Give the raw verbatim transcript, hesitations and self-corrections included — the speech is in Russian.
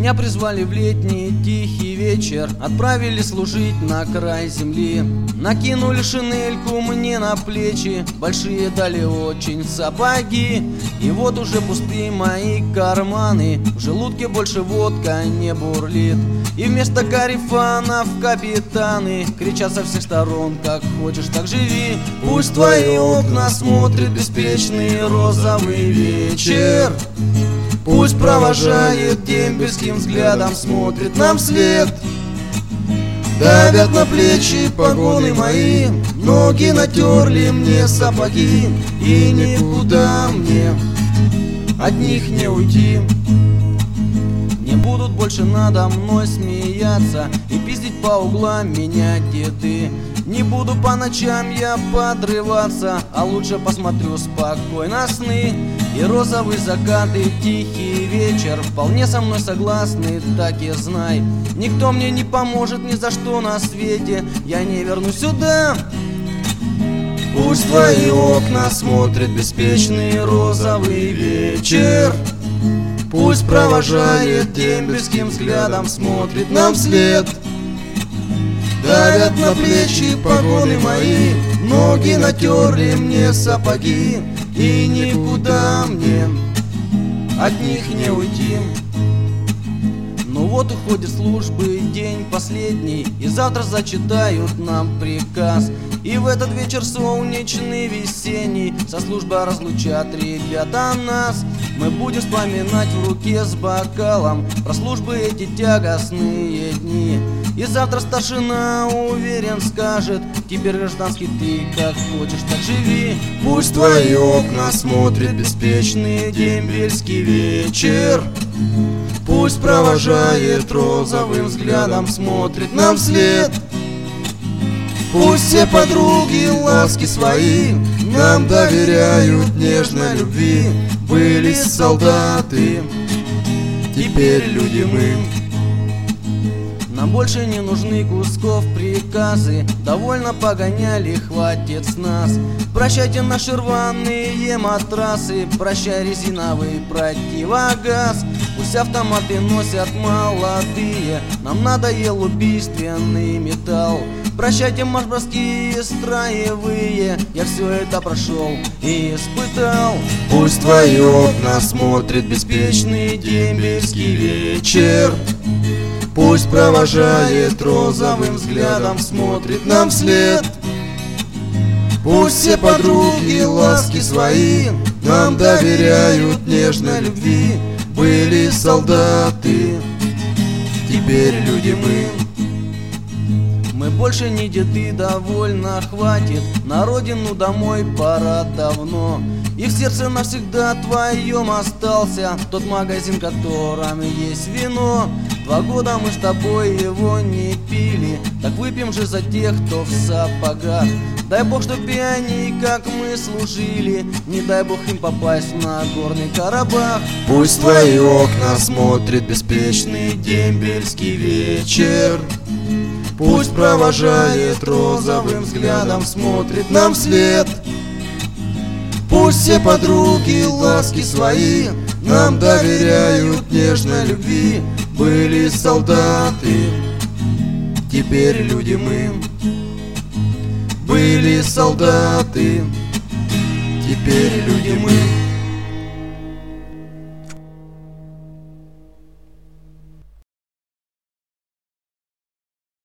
Меня призвали в летний тихий вечер, отправили служить на край земли. Накинули шинельку мне на плечи, большие дали очень сапоги. И вот уже пустые мои карманы, в желудке больше водка не бурлит. И вместо карифанов капитаны кричат со всех сторон: как хочешь, так живи. Пусть твои окна смотрит беспечный розовый вечер, пусть провожает дембельским взглядом, смотрит нам вслед. Давят на плечи погоны мои, ноги натерли мне сапоги, и никуда мне от них не уйти. Не будут больше надо мной смеяться и пиздить по углам меня деды. Не буду по ночам я подрываться, а лучше посмотрю спокойно сны. И розовый закат, и тихий вечер вполне со мной согласны, так и знай. Никто мне не поможет ни за что на свете, я не вернусь сюда. Пусть твои окна смотрит беспечный розовый вечер, пусть провожает дембельским взглядом, смотрит нам вслед. Давят на плечи погоны мои, ноги натерли мне сапоги, и никуда мне от них не уйти. Ну вот уходит службы день последний, и завтра зачитают нам приказ. И в этот вечер солнечный весенний со службы разлучат ребята нас. Мы будем вспоминать в руке с бокалом про службы эти тягостные дни. И завтра старшина, уверен, скажет: теперь гражданский ты как хочешь, так живи. Пусть твои окна смотрит беспечный дембельский вечер, пусть провожает розовым взглядом, смотрит нам вслед. Пусть все подруги ласки свои нам доверяют нежной любви. Были солдаты, теперь люди мы. Нам больше не нужны кусков приказы, довольно погоняли, хватит с нас. Прощайте наши рваные матрасы, прощай резиновый противогаз. Пусть автоматы носят молодые, нам надоел убийственный металл. Прощайте марш-броски строевые, я все это прошел и испытал. Пусть твои окна смотрит беспечный дембельский вечер, пусть провожает розовым взглядом, смотрит нам вслед. Пусть все подруги ласки свои нам доверяют нежной любви. Были солдаты, теперь люди мы. Мы больше не деды, довольно хватит, на родину домой пора давно. И в сердце навсегда твоем остался тот магазин, в котором есть вино. Два года мы с тобой его не пили, так выпьем же за тех, кто в сапогах. Дай Бог, чтоб и они, как мы, служили, не дай Бог им попасть на горный Карабах. Пусть твои окна смотрит беспечный дембельский вечер, пусть провожает розовым взглядом, смотрит нам вслед. Пусть все подруги ласки свои нам доверяют нежной любви. Были солдаты, теперь люди мы. Были солдаты, теперь люди мы.